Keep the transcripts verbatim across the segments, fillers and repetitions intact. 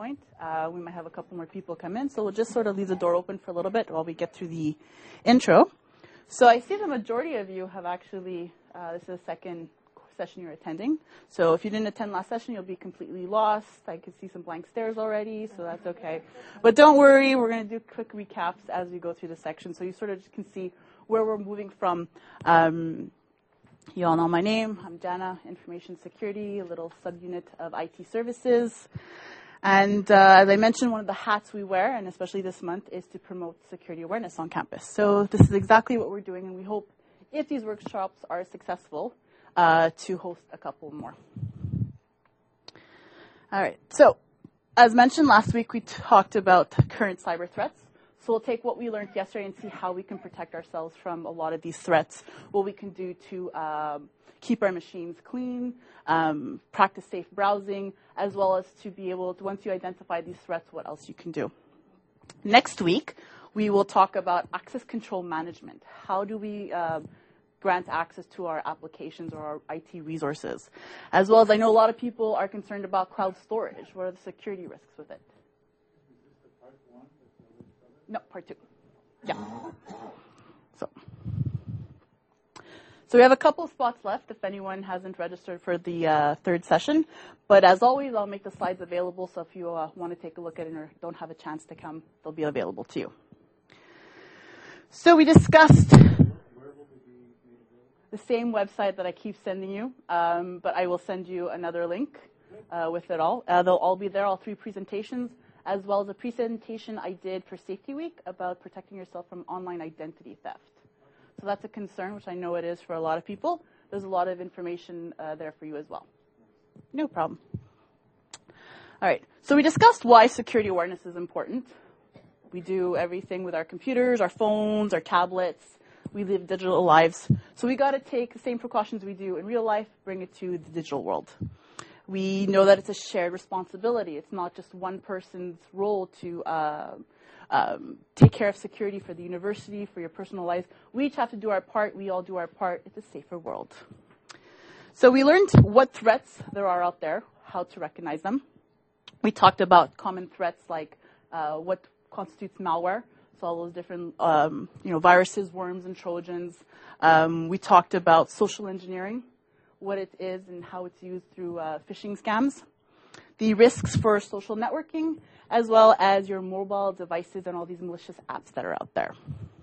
point. Uh, we might have a couple more people come in, so we'll just sort of leave the door open for a little bit while we get through the intro. So I see the majority of you have actually, uh, this is the second session you're attending. So if you didn't attend last session, you'll be completely lost. I can see some blank stares already, so that's okay. But don't worry, we're going to do quick recaps as we go through the section, so you sort of just can see where we're moving from. Um, You all know my name. I'm Jana, Information Security, a little subunit of I T services. And uh, as I mentioned, one of the hats we wear, and especially this month, is to promote security awareness on campus. So this is exactly what we're doing, and we hope, if these workshops are successful, uh, to host a couple more. All right. So as mentioned last week, we talked about current cyber threats. So we'll take what we learned yesterday and see how we can protect ourselves from a lot of these threats, what we can do to um, keep our machines clean, um, practice safe browsing, as well as to be able to, once you identify these threats, what else you can do. Next week, we will talk about access control management. How do we uh, grant access to our applications or our I T resources? As well as I know a lot of people are concerned about cloud storage. What are the security risks with it? No, part two. Yeah. So, so we have a couple spots left if anyone hasn't registered for the uh, third session. But as always, I'll make the slides available. So if you uh, want to take a look at it or don't have a chance to come, they'll be available to you. So we discussed the same website that I keep sending you, um, but I will send you another link uh, with it all. Uh, they'll all be there, all three presentations, as well as a presentation I did for Safety Week about protecting yourself from online identity theft. So that's a concern, which I know it is for a lot of people. There's a lot of information uh, there for you as well. No problem. All right, so we discussed why security awareness is important. We do everything with our computers, our phones, our tablets. We live digital lives. So we got to take the same precautions we do in real life, bring it to the digital world. We know that it's a shared responsibility. It's not just one person's role to uh, um, take care of security for the university, for your personal lives. We each have to do our part. We all do our part. It's a safer world. So we learned what threats there are out there, how to recognize them. We talked about common threats like uh, what constitutes malware, so all those different um, you know, viruses, worms, and Trojans. Um, we talked about social engineering, what it is and how it's used through uh, phishing scams, the risks for social networking, as well as your mobile devices and all these malicious apps that are out there.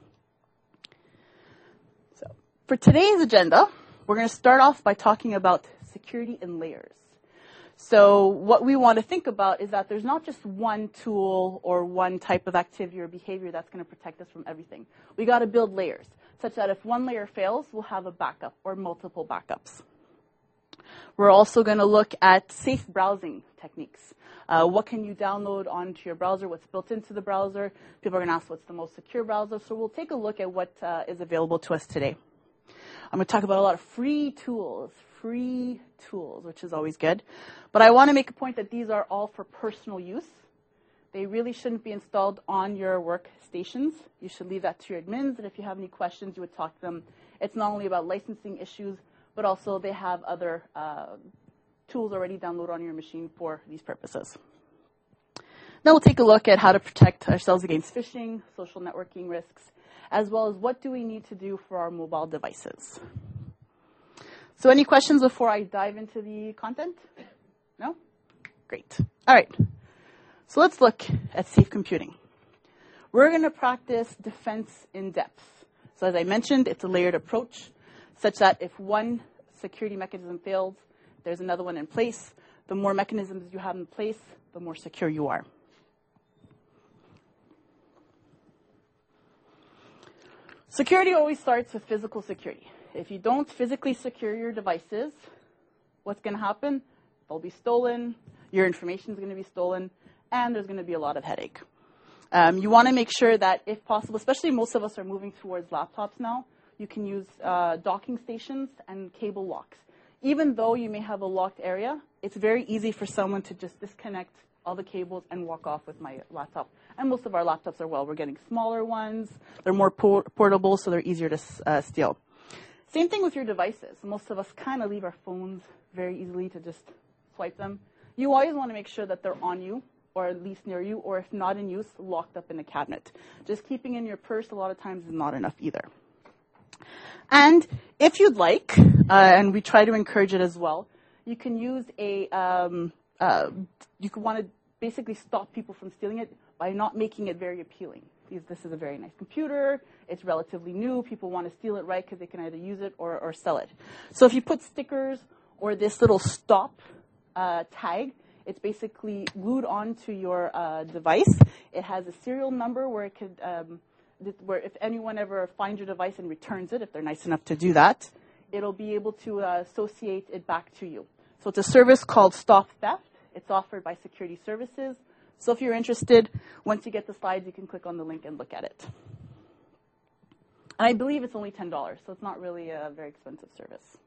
So for today's agenda, we're going to start off by talking about security in layers. So what we want to think about is that there's not just one tool or one type of activity or behavior that's going to protect us from everything. We got to build layers, such that if one layer fails, we'll have a backup or multiple backups. We're also going to look at safe browsing techniques. Uh, what can you download onto your browser? What's built into the browser? People are going to ask what's the most secure browser. So we'll take a look at what uh, is available to us today. I'm going to talk about a lot of free tools, free tools, which is always good. But I want to make a point that these are all for personal use. They really shouldn't be installed on your workstations. You should leave that to your admins. And if you have any questions, you would talk to them. It's not only about licensing issues, but also they have other uh, tools already downloaded on your machine for these purposes. Then we'll take a look at how to protect ourselves against phishing, social networking risks, as well as what do we need to do for our mobile devices. So any questions before I dive into the content? No? Great. All right. So let's look at safe computing. We're going to practice defense in depth. So as I mentioned, it's a layered approach, such that if one security mechanism fails, there's another one in place. The more mechanisms you have in place, the more secure you are. Security always starts with physical security. If you don't physically secure your devices, what's going to happen? They'll be stolen, your information is going to be stolen, and there's going to be a lot of headache. Um, you want to make sure that, if possible, especially most of us are moving towards laptops now, you can use uh, docking stations and cable locks. Even though you may have a locked area, it's very easy for someone to just disconnect all the cables and walk off with my laptop. And most of our laptops are, well, we're getting smaller ones. They're more por- portable, so they're easier to uh, steal. Same thing with your devices. Most of us kind of leave our phones very easily to just swipe them. You always want to make sure that they're on you or at least near you, or if not in use, locked up in a cabinet. Just keeping in your purse a lot of times is not enough either. And if you'd like, uh, and we try to encourage it as well, you can use a, um, uh, you could want to basically stop people from stealing it by not making it very appealing. Because this is a very nice computer, it's relatively new, people want to steal it right because they can either use it or, or sell it. So if you put stickers or this little stop uh, tag, it's basically glued onto your uh, device. It has a serial number where it could, um, where if anyone ever finds your device and returns it, if they're nice enough to do that, it'll be able to uh, associate it back to you. So it's a service called Stop Theft. It's offered by Security Services. So if you're interested, once you get the slides, you can click on the link and look at it. And I believe it's only ten dollars, so it's not really a very expensive service.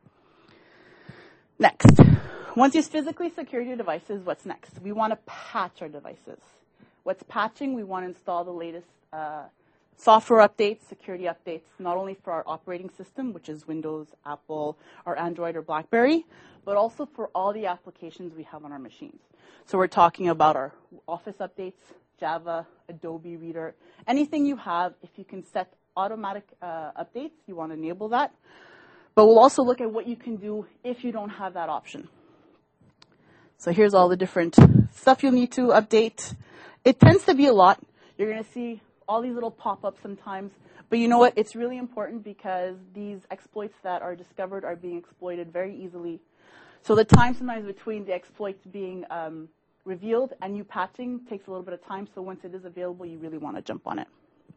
Next, once you've physically secured your devices, what's next? We want to patch our devices. What's patching? We want to install the latest uh, software updates, security updates, not only for our operating system, which is Windows, Apple, or Android or BlackBerry, but also for all the applications we have on our machines. So we're talking about our Office updates, Java, Adobe Reader, anything you have. If you can set automatic uh, updates, you want to enable that. But we'll also look at what you can do if you don't have that option. So here's all the different stuff you'll need to update. It tends to be a lot. You're going to see all these little pop-ups sometimes. But you know what? It's really important because these exploits that are discovered are being exploited very easily. So the time sometimes between the exploits being um, revealed and you patching takes a little bit of time. So once it is available, you really want to jump on it.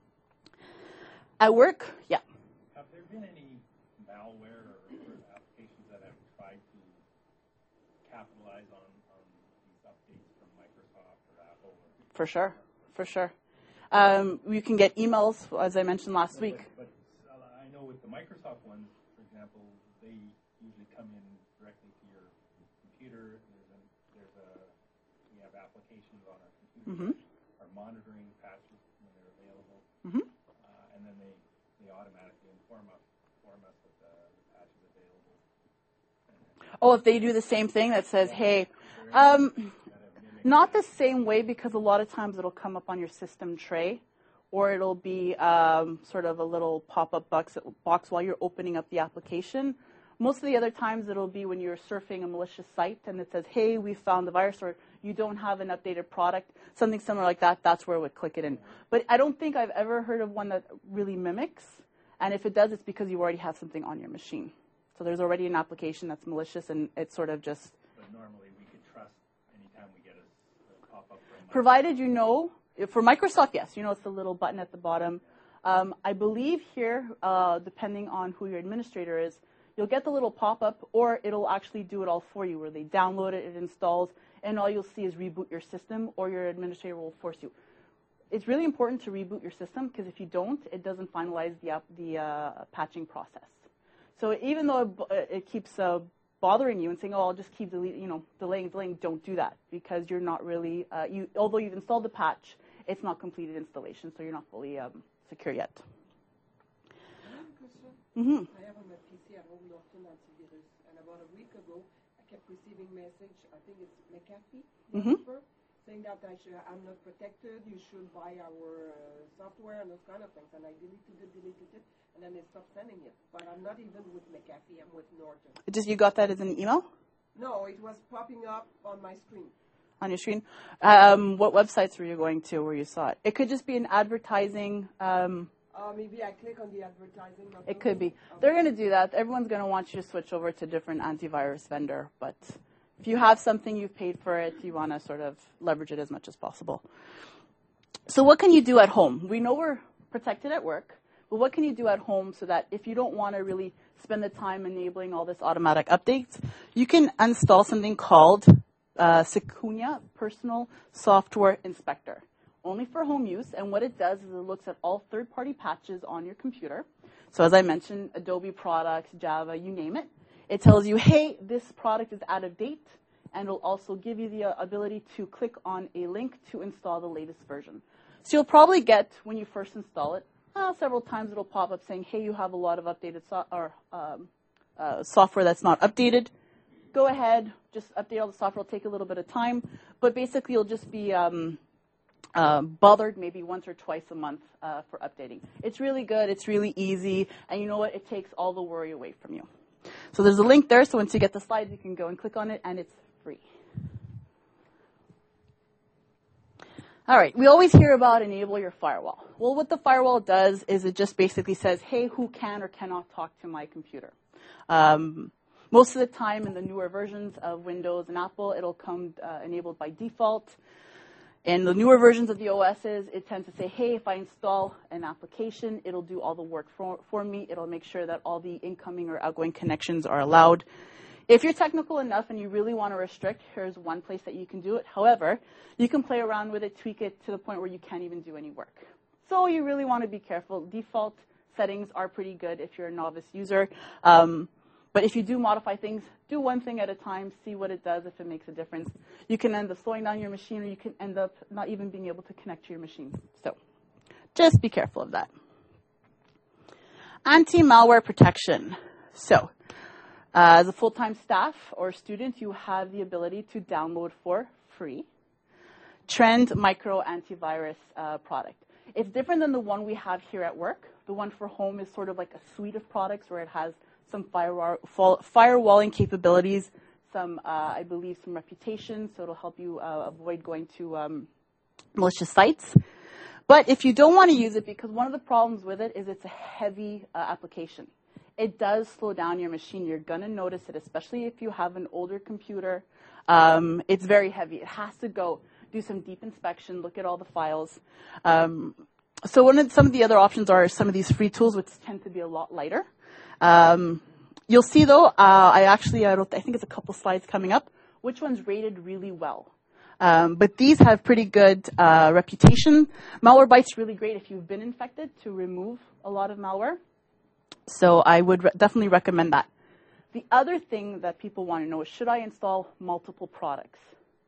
At work, yeah. Have there been any malware or, or applications that have tried to capitalize on, on these updates from Microsoft or Apple? Or for sure, for sure. Um, you can get emails, as I mentioned last but, week. But, but uh, I know with the Microsoft ones, for example, they usually come in directly to your computer. There's a, there's a we have applications on our computer Mm-hmm. that are monitoring patches when they're available. Mm-hmm. And then they, they automatically inform us, inform us that the, the patch is available. Oh, if they do the same thing that says, hey, um, not the same way because a lot of times it'll come up on your system tray or it'll be um, sort of a little pop-up box, box while you're opening up the application. Most of the other times it'll be when you're surfing a malicious site and it says, hey, we found the virus, or you don't have an updated product, something similar like that. That's where it would click it in. But I don't think I've ever heard of one that really mimics. And if it does, it's because you already have something on your machine. So there's already an application that's malicious, and it's sort of just... But normally we could trust anytime we get a, a pop-up from... Provided you know, for Microsoft, yes, you know it's the little button at the bottom. Um, I believe here, uh, depending on who your administrator is, you'll get the little pop-up, or it'll actually do it all for you, where they download it, it installs, and all you'll see is reboot your system, or your administrator will force you. It's really important to reboot your system, because if you don't, it doesn't finalize the, app, the uh, patching process. So even though it, it keeps uh, bothering you and saying, oh, I'll just keep deleting, you know, delaying, delaying, don't do that, because you're not really, uh, you, although you've installed the patch, it's not completed installation, so you're not fully um, secure yet. Mm-hmm. I have on my P C at home Norton antivirus, and about a week ago, I kept receiving message, I think it's McAfee, Mm-hmm. saying that I should, I'm not protected, you should buy our uh, software and those kind of things, and I deleted it, deleted it, and then they stopped sending it. But I'm not even with McAfee, I'm with Norton. Just you got that as an email No, it was popping up on my screen. on your screen? Um, what websites were you going to where you saw it? It could just be an advertising... Um, Uh, maybe I click on the advertising. It could be. They're going to do that. Everyone's going to want you to switch over to a different antivirus vendor. But if you have something, you've paid for it, you want to sort of leverage it as much as possible. So what can you do at home? We know we're protected at work, but what can you do at home so that if you don't want to really spend the time enabling all this automatic updates, you can install something called uh, Secunia Personal Software Inspector. Only for home use, and what it does is it looks at all third-party patches on your computer. So as I mentioned, Adobe products, Java, you name it. It tells you, hey, this product is out of date, and it'll also give you the uh, ability to click on a link to install the latest version. So you'll probably get, when you first install it, uh, several times it'll pop up saying, hey, you have a lot of updated so- or um, uh, software that's not updated. go ahead, just update all the software. It'll take a little bit of time, but basically you'll just be um, uh, bothered maybe once or twice a month uh, for updating. It's really good. It's really easy, and you know what? It takes all the worry away from you. So there's a link there, so once you get the slides, you can go and click on it, and it's free. All right, we always hear about enable your firewall. Well, what the firewall does is it just basically says, hey, who can or cannot talk to my computer? Um, most of the time in the newer versions of Windows and Apple, it'll come uh, enabled by default. In the newer versions of the O Ss, it tends to say, hey, if I install an application, it'll do all the work for, for me. It'll make sure that all the incoming or outgoing connections are allowed. If you're technical enough and you really want to restrict, here's one place that you can do it. However, you can play around with it, tweak it to the point where you can't even do any work. So you really want to be careful. Default settings are pretty good if you're a novice user. Um, but if you do modify things, do one thing at a time, see what it does, if it makes a difference. You can end up slowing down your machine, or you can end up not even being able to connect to your machine. So just be careful of that. Anti-malware protection. So Uh, as a full-time staff or student, you have the ability to download for free Trend Micro Antivirus uh, product. It's different than the one we have here at work. The one for home is sort of like a suite of products where it has some firewall, firewalling capabilities, some, uh, I believe, some reputation, so it'll help you uh, avoid going to um, malicious sites. But if you don't want to use it, because one of the problems with it is it's a heavy uh, application. It does slow down your machine. You're going to notice it, especially if you have an older computer. Um, it's very heavy. It has to go do some deep inspection, look at all the files. Um, so one of, some of the other options are some of these free tools, which tend to be a lot lighter. Um, you'll see, though, uh, I actually, I, don't, I think it's a couple slides coming up, which one's rated really well. Um, but these have pretty good uh, reputation. Malwarebytes really great if you've been infected to remove a lot of malware. So I would re- definitely recommend that. The other thing that people want to know is, should I install multiple products?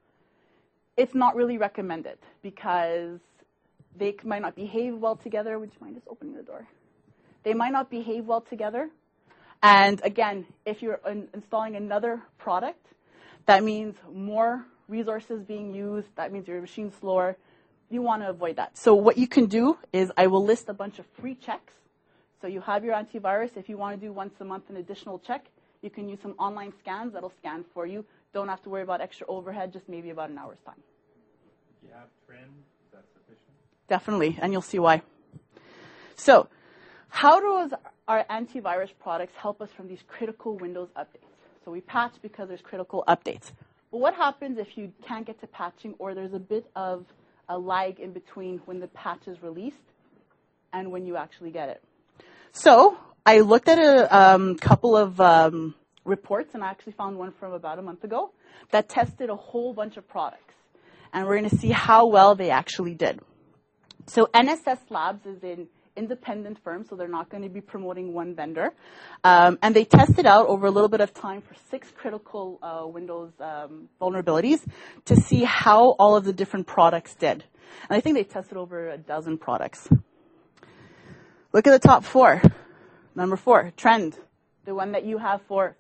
It's not really recommended because they might not behave well together. Would you mind just opening the door? They might not behave well together. And again, if you're in- installing another product, that means more resources being used. That means your machine's slower. You want to avoid that. So what you can do is I will list a bunch of free checks. So you have your antivirus. If you want to do once a month an additional check, you can use some online scans that'll scan for you. Don't have to worry about extra overhead, just maybe about an hour's time. If you have Trend, is that sufficient? Definitely, and you'll see why. So how does our antivirus products help us from these critical Windows updates? So we patch because there's critical updates. But what happens if you can't get to patching, or there's a bit of a lag in between when the patch is released and when you actually get it? So I looked at a um, couple of um, reports, and I actually found one from about a month ago that tested a whole bunch of products. And we're going to see how well they actually did. So N S S Labs is an independent firm, so they're not going to be promoting one vendor. Um, and they tested out over a little bit of time for six critical uh, Windows um, vulnerabilities to see how all of the different products did. And I think they tested over a dozen products. Look at the top four. Number four, Trend, the one that you have for